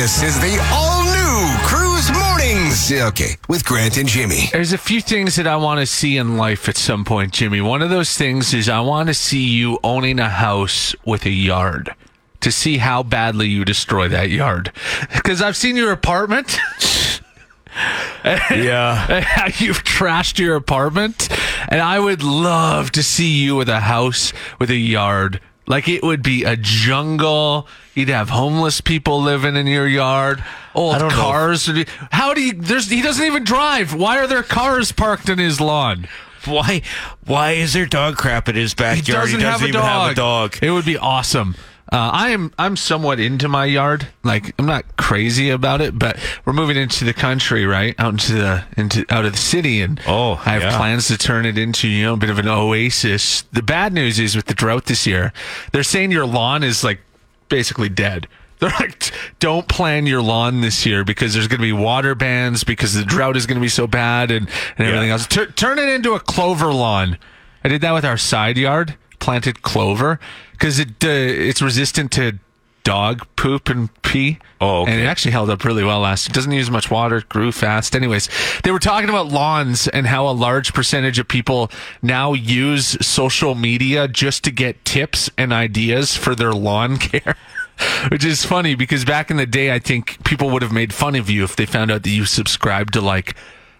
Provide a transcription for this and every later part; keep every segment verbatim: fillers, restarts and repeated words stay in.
This is the all-new Cruise Mornings. Okay, with Grant and Jimmy. There's a few things that I want to see in life at some point, Jimmy. One of those things is I want to see you owning a house with a yard, to see how badly you destroy that yard. Because I've seen your apartment. Yeah. You've trashed your apartment. And I would love to see you with a house with a yard. Like, it would be a jungle. You'd have homeless people living in your yard. Old cars. Would be, how do you... There's, he doesn't even drive. Why are there cars parked in his lawn? Why Why is there dog crap in his backyard? He doesn't, he doesn't have, a even have a dog. It would be awesome. Uh, I am I'm somewhat into my yard. Like, I'm not crazy about it, but we're moving into the country, right? Out into the into out of the city, and oh, I have yeah. plans to turn it into, you know, a bit of an oasis. The bad news is with the drought this year, they're saying your lawn is like basically dead. They're like, don't plan your lawn this year because there's going to be water bans because the drought is going to be so bad and, and everything yeah. else. Tur- turn it into a clover lawn. I did that with our side yard. Planted clover because it uh, it's resistant to dog poop and pee. Oh, okay. And it actually held up really well last. It doesn't use much water, grew fast. Anyways, they were talking about lawns and how a large percentage of people now use social media just to get tips and ideas for their lawn care. Which is funny because back in the day, I think people would have made fun of you if they found out that you subscribed to like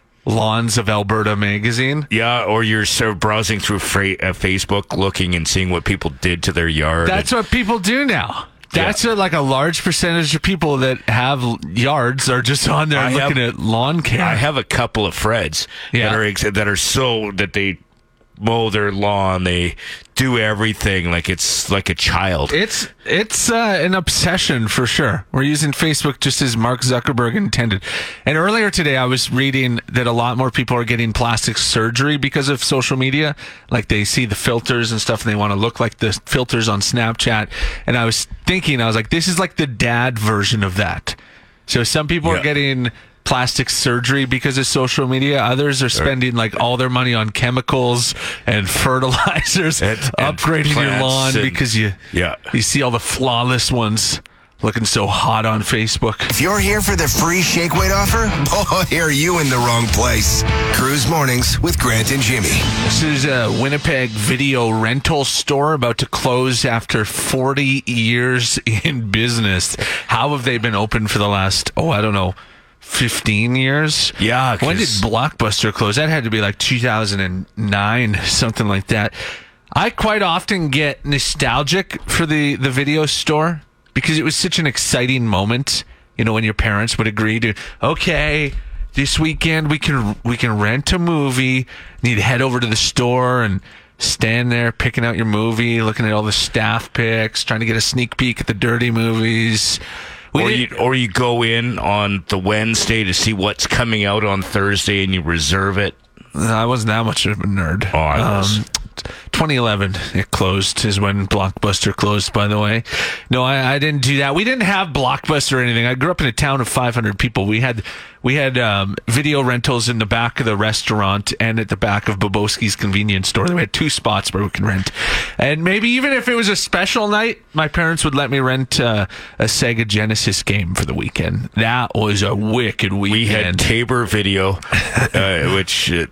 Lawns of Alberta magazine. Yeah, or you're sort of browsing through fra- uh, Facebook looking and seeing what people did to their yard. That's what people do now. That's yeah. what, like, a large percentage of people that have yards are just on there I looking have, at lawn care. I have a couple of friends Yeah. that are ex- that are so that they mow their lawn, they do everything like it's like a child. It's it's uh, an obsession for sure. We're using Facebook just as Mark Zuckerberg intended. And earlier today, I was reading that a lot more people are getting plastic surgery because of social media. Like, they see the filters and stuff, and they want to look like the filters on Snapchat. And I was thinking, I was like, this is like the dad version of that. So some people Yeah. are getting plastic surgery because of social media. Others are spending like all their money on chemicals and fertilizers, And- and upgrading your plants lawn and- because you Yeah. you see all the flawless ones looking so hot on Facebook. If you're here for the free shake weight offer, boy, are you in the wrong place. Cruise Mornings with Grant and Jimmy. This is a Winnipeg video rental store about to close after forty years in business. How have they been open for the last, oh, I don't know, fifteen years? Yeah. When did 'cause- Blockbuster close? That had to be like two thousand nine, something like that. I quite often get nostalgic for the, the video store because it was such an exciting moment, you know, when your parents would agree to, okay, this weekend we can we can rent a movie, and you'd head over to the store and stand there picking out your movie, looking at all the staff picks, trying to get a sneak peek at the dirty movies. We Or did- you, or you go in on the Wednesday to see what's coming out on Thursday and you reserve it. I wasn't that much of a nerd. Oh, I was. Um, twenty eleven, it closed, is when Blockbuster closed, by the way. No, I, I didn't do that. We didn't have Blockbuster or anything. I grew up in a town of five hundred people. We had we had um, video rentals in the back of the restaurant and at the back of Boboski's convenience store. We had two spots where we could rent. And maybe even if it was a special night, my parents would let me rent uh, a Sega Genesis game for the weekend. That was a wicked weekend. We had Tabor Video, uh, which uh,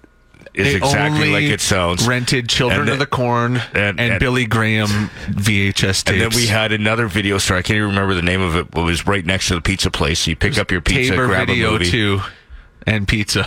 is They exactly only like it sounds. rented Children And of the- the Corn and, and- and- Billy Graham V H S tapes. And then we had another video store. I can't even remember the name of it. But it was right next to the pizza place. So you pick up your pizza, Tabor grab Video a movie. too, and pizza.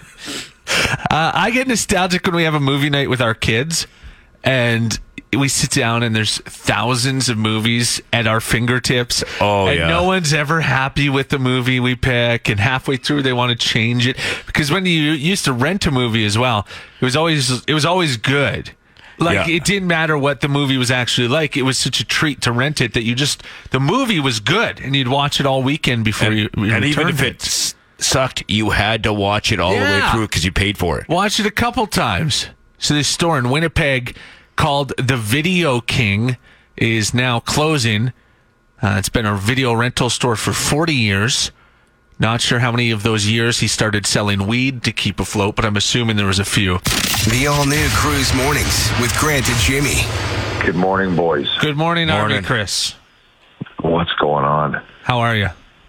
uh, I get nostalgic when we have a movie night with our kids, and we sit down and there's thousands of movies at our fingertips. Oh, and yeah. no one's ever happy with the movie we pick, and halfway through they want to change it because when you used to rent a movie as well, it was always it was always good. Like, Yeah. it didn't matter what the movie was actually like. It was such a treat to rent it that you just, the movie was good, and you'd watch it all weekend before And, you, you and even returned if it. it s- sucked, you had to watch it all the way Yeah. through because you paid for it. Watched it a couple times. So this store in Winnipeg called The Video King is now closing. Uh, it's been a video rental store for forty years. Not sure how many of those years he started selling weed to keep afloat, but I'm assuming there was a few. The all-new Cruise Mornings with Grant and Jimmy. Good morning, boys. Good morning, Morning. Army Chris. What's going on? How are you?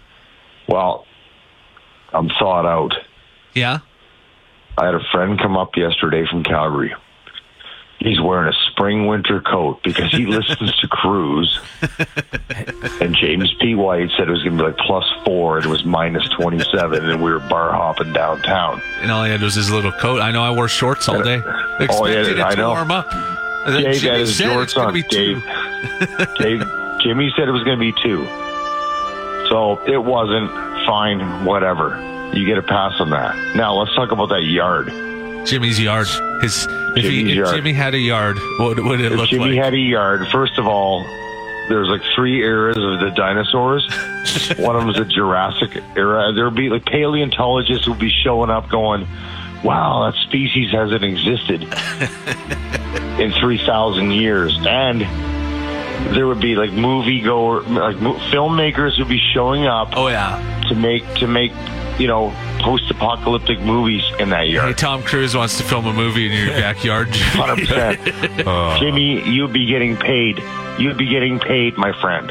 Well, I'm thawed out. Yeah? I had a friend come up yesterday from Calgary. He's wearing a spring winter coat because he listens to Cruise. And James P. White said it was going to be like plus four, and it was minus twenty-seven, and we were bar hopping downtown. And all he had was his little coat. I know I wore shorts all day. Expected Oh, yeah, it I to know. warm up. Dave Jimmy had his said it's shorts gonna on. be two. Dave, Dave, Jimmy said it was going to be two. So it wasn't. Fine, whatever. You get a pass on that. Now let's talk about that yard. Jimmy's yard. His if, he, Jimmy's if yard. Jimmy had a yard, what would it If look Jimmy like? had a yard, first of all, there's like three eras of the dinosaurs. One of them is the Jurassic era. There would be like paleontologists would be showing up going, wow, that species hasn't existed in three thousand years. And there would be like movie goer, like mo- filmmakers would be showing up Oh, yeah. to make, to make, you know, post-apocalyptic movies in that Hey, yard. Tom Cruise wants to film a movie in your backyard. one hundred percent. Jimmy, you'd be getting paid. You'd be getting paid, my friend.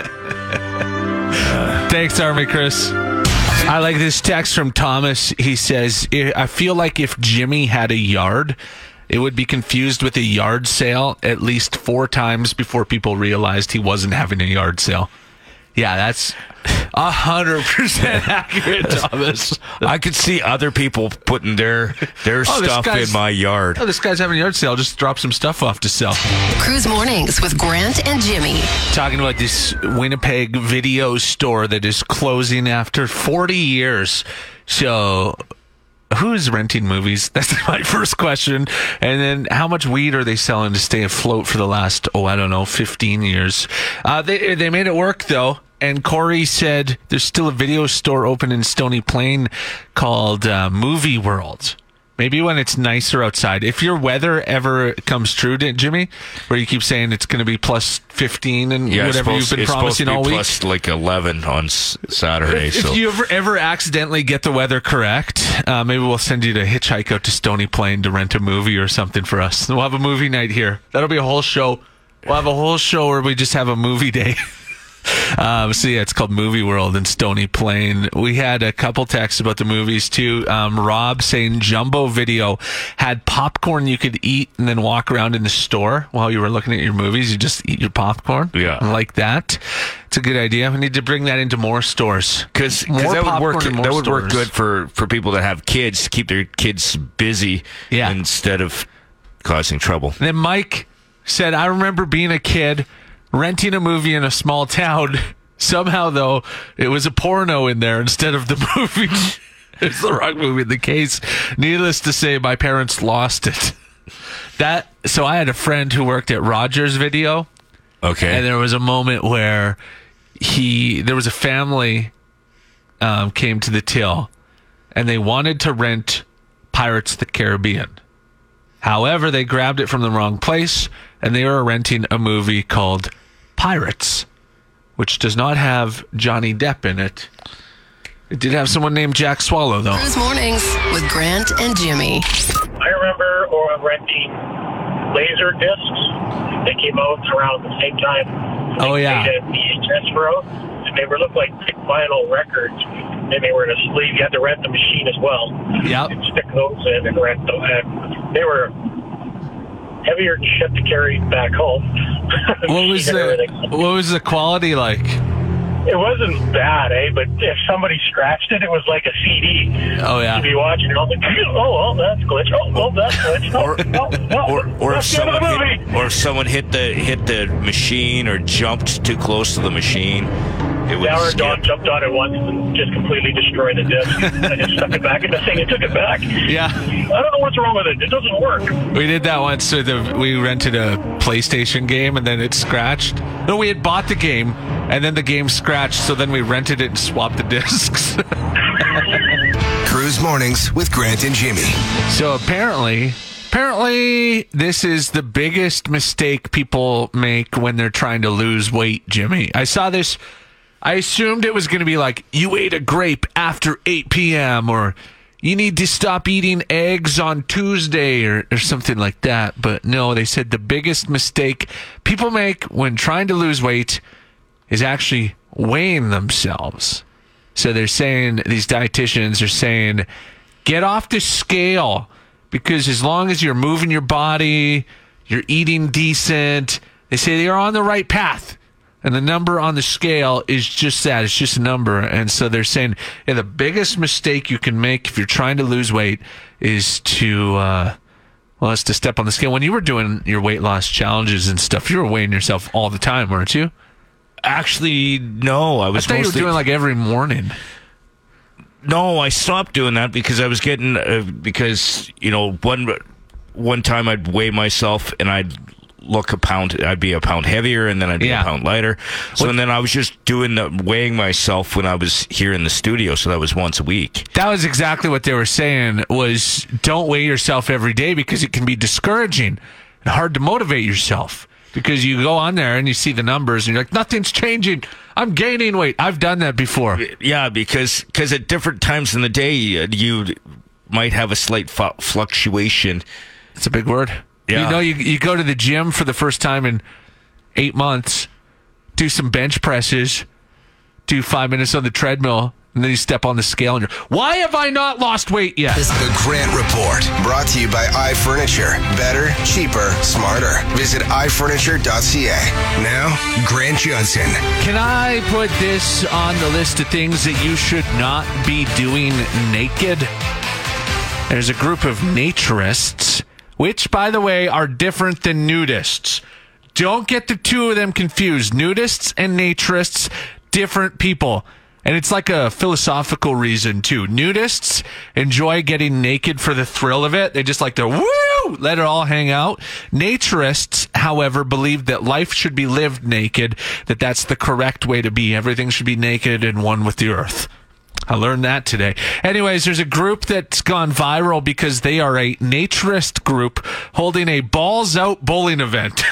Thanks, Army Chris. I like this text from Thomas. He says, I feel like if Jimmy had a yard, it would be confused with a yard sale at least four times before people realized he wasn't having a yard sale. Yeah, that's a hundred percent accurate, Thomas. I could see other people putting their their Oh, this stuff guy's- in my yard. Oh, this guy's having a yard sale. Just drop some stuff off to sell. Cruise Mornings with Grant and Jimmy. Talking about this Winnipeg video store that is closing after forty years. So, who's renting movies? That's my first question. And then, how much weed are they selling to stay afloat for the last, oh, I don't know, fifteen years? Uh, they they made it work, though. And Corey said there's still a video store open in Stony Plain called uh, Movie World. Maybe when it's nicer outside. If your weather ever comes true, didn't Jimmy, where you keep saying it's going to be plus fifteen and Yeah, it's whatever you've supposed, been it's supposed promising to be all week. plus like eleven on s- Saturday. If, so if you ever, ever accidentally get the weather correct, uh, maybe we'll send you to hitchhike out to Stony Plain to rent a movie or something for us. We'll have a movie night here. That'll be a whole show. We'll have a whole show where we just have a movie day. Um, so yeah, it's called Movie World in Stony Plain. We had a couple texts about the movies too. Um, Rob saying Jumbo Video had popcorn you could eat and then walk around in the store while you were looking at your movies. You just eat your popcorn. Yeah. I like that. It's a good idea. We need to bring that into more stores. because More that would work. popcorn in more That would work stores. good for for people that have kids to keep their kids busy. Yeah. Instead of causing trouble. And then Mike said, I remember being a kid renting a movie in a small town. Somehow, though, it was a porno in there instead of the movie. It's the wrong movie in the case. Needless to say, my parents lost it. That so I had a friend who worked at Rogers Video, Okay. and there was a moment where he there was a family um, came to the till, and they wanted to rent Pirates of the Caribbean. However, they grabbed it from the wrong place, and they were renting a movie called Pirates, which does not have Johnny Depp in it. It did have someone named Jack Swallow, though. Cruise Mornings with Grant and Jimmy. I remember or renting laser discs. They came out around the same time. Oh, yeah. They made a V H S for out, and they were looked like big vinyl records. And they were in a sleeve. You had to rent the machine as well. Yep. You'd stick those in and rent them. And they were heavier than shit to carry back home. What was And the everything. what was the quality like? It wasn't bad, eh? But if somebody scratched it, it was like a C D. Oh, yeah. You'd be watching it, all like, oh, well, that's glitch. Oh, well, that's glitch. Oh, Or- oh, oh, or or if that's the end of someone the hit, movie. or if someone hit the hit the machine or jumped too close to the machine, it would Yeah, our skip. dog jumped on it once and just completely destroyed the disc. I just stuck it back in the thing and took it back. Yeah. I don't know what's wrong with it. It doesn't work. We did that once. So the, we rented a PlayStation game and then it scratched. No, we had bought the game and then the game scratched. So then we rented it and swapped the discs. Cruise Mornings with Grant and Jimmy. So apparently, apparently, this is the biggest mistake people make when they're trying to lose weight, Jimmy. I saw this. I assumed it was going to be like, you ate a grape after eight p.m. or you need to stop eating eggs on Tuesday or, or something like that. But no, they said the biggest mistake people make when trying to lose weight is actually weighing themselves. So they're saying, these dietitians are saying, get off the scale, because as long as you're moving your body, you're eating decent, they say you're on the right path. And the number on the scale is just that. It's just a number. And so they're saying, yeah, the biggest mistake you can make if you're trying to lose weight is to, uh, well, is to step on the scale. When you were doing your weight loss challenges and stuff, you were weighing yourself all the time, weren't you? Actually, no. I was I thought mostly... you were doing like every morning. No, I stopped doing that because I was getting, uh, because, you know, one, one time I'd weigh myself and I'd look a pound, I'd be a pound heavier, and then I'd be Yeah. a pound lighter. So What- and then I was just doing the weighing myself when I was here in the studio. So that was once a week. That was exactly what they were saying, was don't weigh yourself every day, because it can be discouraging and hard to motivate yourself, because you go on there and you see the numbers and you're like, nothing's changing. I'm gaining weight. I've done that before. Yeah, because cause at different times in the day, uh, you might have a slight fu- fluctuation. It's a big word. Yeah. You know, you, you go to the gym for the first time in eight months, do some bench presses, do five minutes on the treadmill, and then you step on the scale and you're, why have I not lost weight yet? The Grant Report, brought to you by iFurniture. Better, cheaper, smarter. Visit i furniture dot c a. Now, Grant Johnson. Can I put this on the list of things that you should not be doing naked? There's a group of naturists, which, by the way, are different than nudists. Don't get the two of them confused. Nudists and naturists, different people. And it's like a philosophical reason, too. Nudists enjoy getting naked for the thrill of it. They just like to, woo, let it all hang out. Naturists, however, believe that life should be lived naked, that that's the correct way to be. Everything should be naked and one with the earth. I learned that today. Anyways, there's a group that's gone viral because they are a naturist group holding a balls out bowling event.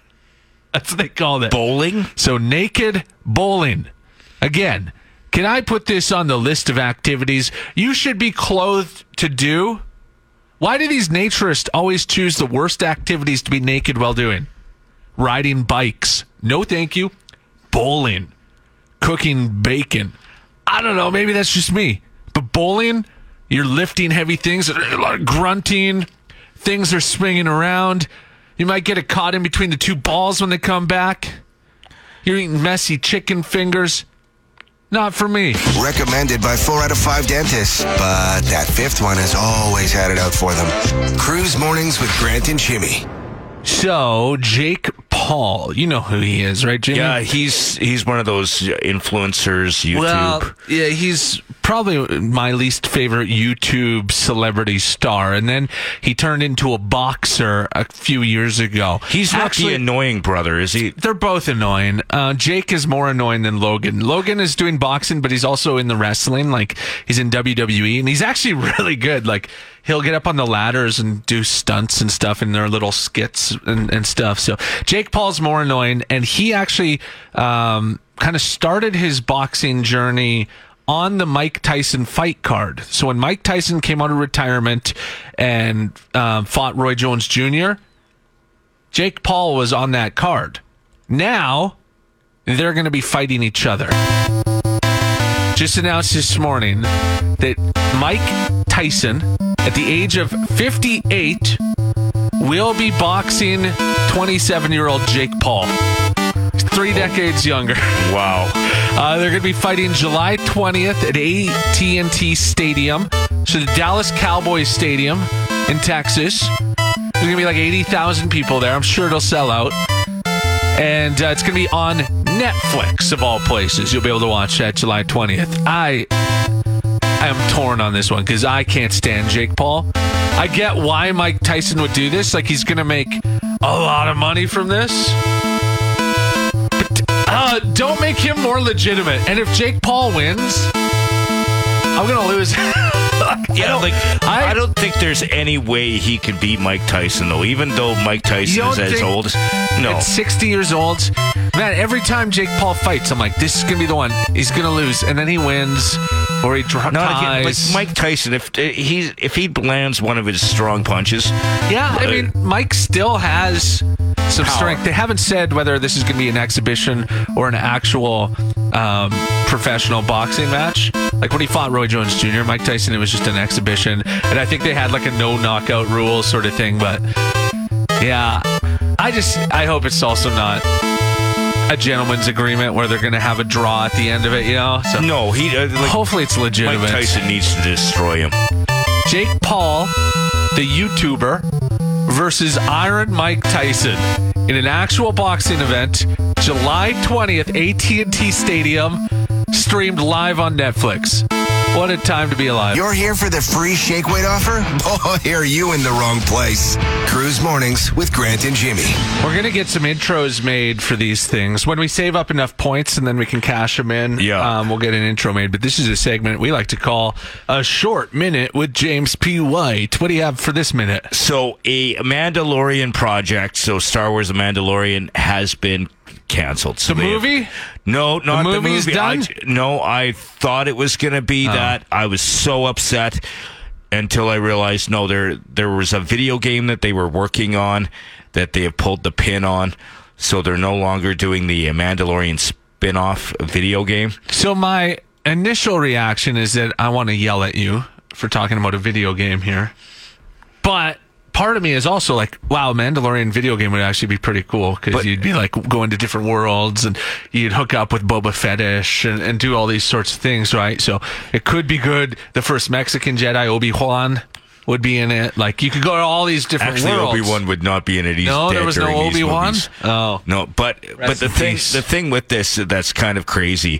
That's what they call it. Bowling? So naked bowling. Again, can I put this on the list of activities you should be clothed to do? Why do these naturists always choose the worst activities to be naked while doing? Riding bikes. No thank you. Bowling. Cooking bacon. I don't know, maybe that's just me. But bowling, you're lifting heavy things, a lot of grunting, things are swinging around. You might get it caught in between the two balls when they come back. You're eating messy chicken fingers. Not for me. Recommended by four out of five dentists. But that fifth one has always had it out for them. Cruise Mornings with Grant and Jimmy. So, Jake Paul, you know who he is, right, Jimmy? Yeah, he's he's one of those influencers, YouTube. Well, yeah, he's probably my least favorite YouTube celebrity star. And then he turned into a boxer a few years ago. he's not Actually, the annoying brother, is he? they're both annoying. Uh, Jake is more annoying than Logan. Logan is doing boxing, but he's also in the wrestling. Like, he's in W W E, and he's actually really good. Like, he'll get up on the ladders and do stunts and stuff in their little skits and, and stuff. So Jake Paul's more annoying, and he actually um, kind of started his boxing journey on the Mike Tyson fight card. So when Mike Tyson came out of retirement and um, fought Roy Jones Junior, Jake Paul was on that card. Now, they're going to be fighting each other. Just announced this morning that Mike Tyson, at the age of fifty-eight, will be boxing twenty-seven-year-old Jake Paul. He's three decades younger. Wow. Uh, they're going to be fighting July twentieth at A T and T Stadium. So the Dallas Cowboys Stadium in Texas. There's going to be like eighty thousand people there. I'm sure it'll sell out. And uh, it's going to be on Netflix, of all places. You'll be able to watch that July twentieth. I am torn on this one because I can't stand Jake Paul. I get why Mike Tyson would do this. Like, he's going to make a lot of money from this. But uh, don't make him more legitimate. And if Jake Paul wins, I'm going to lose. Yeah, I like I- I, don't think there's any way he could beat Mike Tyson, though. Even though Mike Tyson You is don't as think- old as no. At sixty years old, man, every time Jake Paul fights, I'm like, this is going to be the one. He's going to lose. And then he wins. or he dr- Not again, like ties. Mike Tyson. If he if he lands one of his strong punches, Yeah, I mean, Mike still has some Power. strength. They haven't said whether this is going to be an exhibition or an actual um, professional boxing match. Like when he fought Roy Jones Junior, Mike Tyson, it was just an exhibition. And I think they had like a no knockout rule sort of thing. But yeah, I just, I hope it's also not a gentleman's agreement where they're going to have a draw at the end of it, you know? So no, he uh, like, hopefully it's legitimate. Mike Tyson needs to destroy him. Jake Paul, the YouTuber, versus Iron Mike Tyson in an actual boxing event, July twentieth, A T and T Stadium, streamed live on Netflix. What a time to be alive. You're here for the free shake weight offer? Boy, are you in the wrong place. Cruise Mornings with Grant and Jimmy. We're going to get some intros made for these things. When we save up enough points and then we can cash them in, Yeah. um, we'll get an intro made. But this is a segment we like to call A Short Minute with James P. White. What do you have for this minute? So a Mandalorian project, so Star Wars The Mandalorian, has been canceled. So The they have- movie? no, not the, movie's movie. I, done? no, I thought it was going to be that. I was so upset until I realized no, there there was a video game that they were working on that they have pulled the pin on, so they're no longer doing the Mandalorian spin-off video game. So my initial reaction is that I want to yell at you for talking about a video game here. But part of me is also like, wow, Mandalorian video game would actually be pretty cool because But- you'd be like going to different worlds and you'd hook up with Boba Fettish and, and do all these sorts of things, right? So it could be good. The first Mexican Jedi, Obi-Wan, would be in it. Like you could go to all these different Actually, worlds. Obi-Wan would not be in it. He's No, dead there was no during these Obi-Wan? movies. Oh. No, but but the in thing peace. the thing with this that's kind of crazy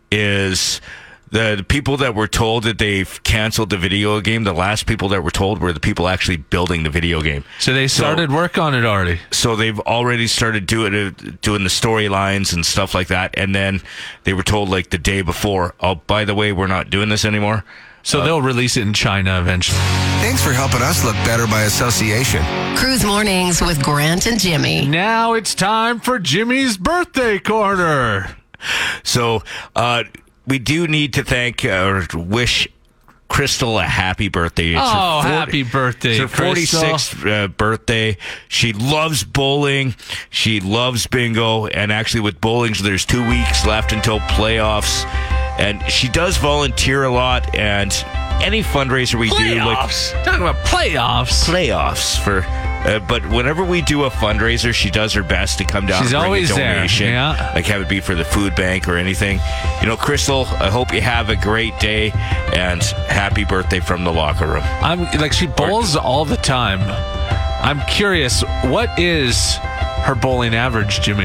is the, the people that were told that they've canceled the video game. The last people that were told were the people actually building the video game. So they started work on it already. So they've already started doing it, doing the storylines and stuff like that. And then they were told like the day before, oh, by the way, we're not doing this anymore. So they'll release it in China eventually. Thanks for helping us look better by association. Cruise Mornings with Grant and Jimmy. Now it's time for Jimmy's birthday corner. So uh, we do need to thank uh, or wish Crystal a happy birthday. It's her Oh, forty happy birthday, It's her Crystal. forty-sixth uh, birthday. She loves bowling. She loves bingo. And actually with bowling, so there's two weeks left until playoffs. And she does volunteer a lot. And any fundraiser we do, like Playoffs. Talking about playoffs. playoffs for... Uh, but whenever we do a fundraiser, she does her best to come down She's and bring always a there, donation. yeah. Like have it be for the food bank or anything. You know, Crystal, I hope you have a great day and happy birthday from the locker room. I'm like she bowls all the time. I'm curious, what is her bowling average, Jimmy?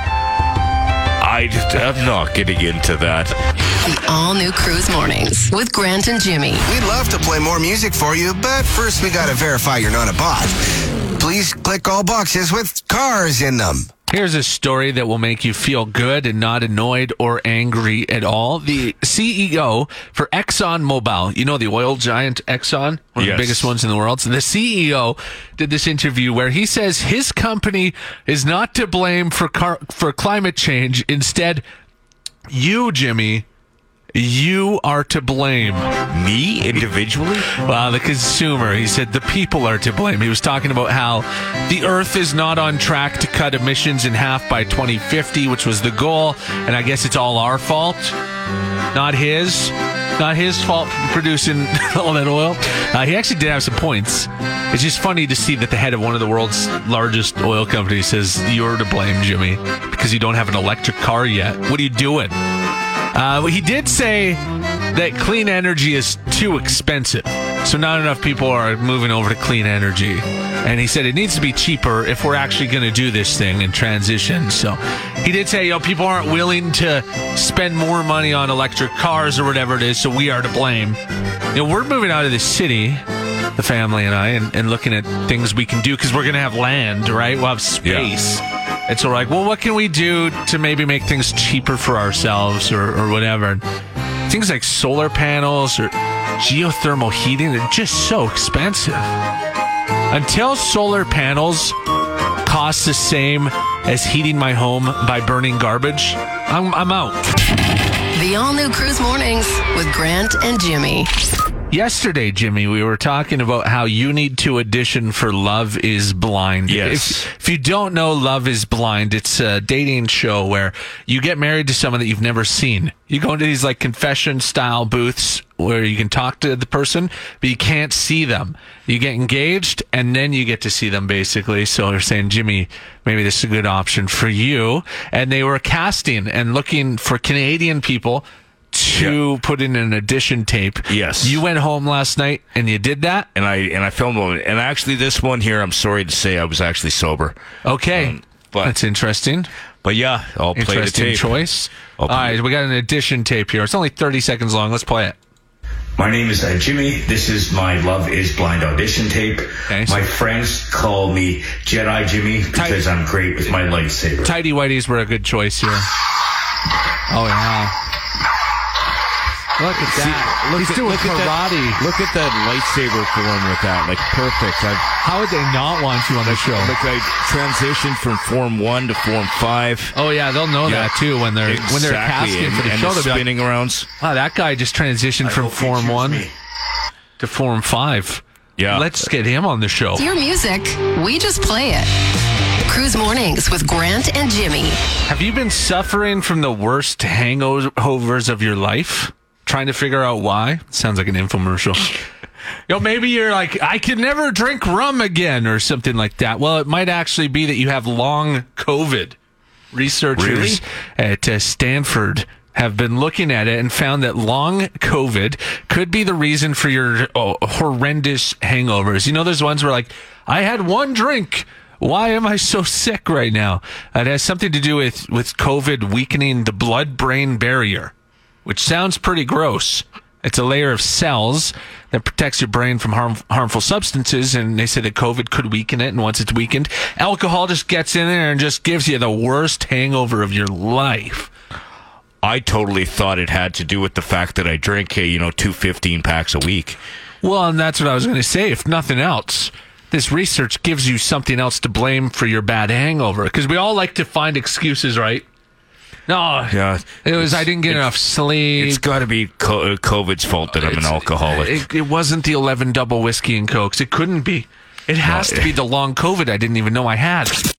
I just, I'm not getting into that. The all-new Cruise Mornings with Grant and Jimmy. We'd love to play more music for you, but first we gotta verify you're not a bot. Please click all boxes with cars in them. Here's a story that will make you feel good and not annoyed or angry at all. The C E O for ExxonMobil, you know the oil giant Exxon, one of Yes. the biggest ones in the world. So the C E O did this interview where he says his company is not to blame for car- for climate change. Instead, you, Jimmy, you are to blame. Me individually? Well, the consumer, he said the people are to blame. He was talking about how the Earth is not on track to cut emissions in half by twenty fifty, which was the goal. And I guess it's all our fault, not his. Not his fault for producing all that oil. Uh, he actually did have some points. It's just funny to see that the head of one of the world's largest oil companies says, you're to blame, Jimmy, because you don't have an electric car yet. What are you doing? Uh, he did say that clean energy is too expensive. So not enough people are moving over to clean energy. And he said it needs to be cheaper if we're actually going to do this thing and transition. So he did say, you know, people aren't willing to spend more money on electric cars or whatever it is, so we are to blame. You know, we're moving out of the city, the family and I, and, and looking at things we can do because we're going to have land, right? We'll have space. And so we're like, well, what can we do to maybe make things cheaper for ourselves or, or whatever? Things like solar panels or geothermal heating are just so expensive. Until solar panels cost the same as heating my home by burning garbage, I'm, I'm out. The all-new Cruise Mornings with Grant and Jimmy. Yesterday, Jimmy, we were talking about how you need to audition for Love is Blind. Yes. If, if you don't know Love is Blind, it's a dating show where you get married to someone that you've never seen. You go into these like confession style booths where you can talk to the person, but you can't see them. You get engaged and then you get to see them basically. So they're saying, Jimmy, maybe this is a good option for you. And they were casting and looking for Canadian people to yeah. put in an audition tape. Yes. You went home last night and you did that? And I and I filmed one. And actually this one here, I'm sorry to say I was actually sober. Okay. Um, but, That's interesting. But yeah, I'll play the Interesting tape. choice. I'll All right, we got an audition tape here. It's only thirty seconds long. Let's play it. My name is uh, Jimmy. This is my Love is Blind audition tape. Okay, so my friends call me Jedi Jimmy because Tight- I'm great with my lightsaber. Tidy Whities were a good choice here. Oh, yeah. Look at that. Look He's at, doing look at karate. that, look at that lightsaber form with that. Like, perfect. I've, How would they not want you on the show? like, I transitioned from Form one to Form five. Oh, yeah, they'll know Yeah. that, too, when they're when they're Exactly. casting and, for the and show. the They'll be spinning arounds. like, wow, that guy just transitioned I from hope you Form choose one me. to Form five. Yeah. Let's get him on the show. Your music, we just play it. Cruise Mornings with Grant and Jimmy. Have you been suffering from the worst hangovers of your life? Trying to figure out why? Sounds like an infomercial. Yo, maybe you're like, I can never drink rum again or something like that. Well, it might actually be that you have long COVID. Researchers Really? at uh, Stanford have been looking at it and found that long COVID could be the reason for your oh, horrendous hangovers. You know, there's ones where like, I had one drink. Why am I so sick right now? It has something to do with, with COVID weakening the blood-brain barrier, which sounds pretty gross. It's a layer of cells that protects your brain from harm, harmful substances, and they say that COVID could weaken it, and once it's weakened, alcohol just gets in there and just gives you the worst hangover of your life. I totally thought it had to do with the fact that I drink, uh, you know, two fifteen packs a week. Well, and that's what I was going to say. If nothing else, this research gives you something else to blame for your bad hangover, because we all like to find excuses, right? No, Yeah, it was it's- I didn't get it's- enough sleep. It's got to be co- uh, COVID's fault that I'm an It's- alcoholic. It, it wasn't the eleven double whiskey and cokes. It couldn't be. It has No, to be the long COVID I didn't even know I had.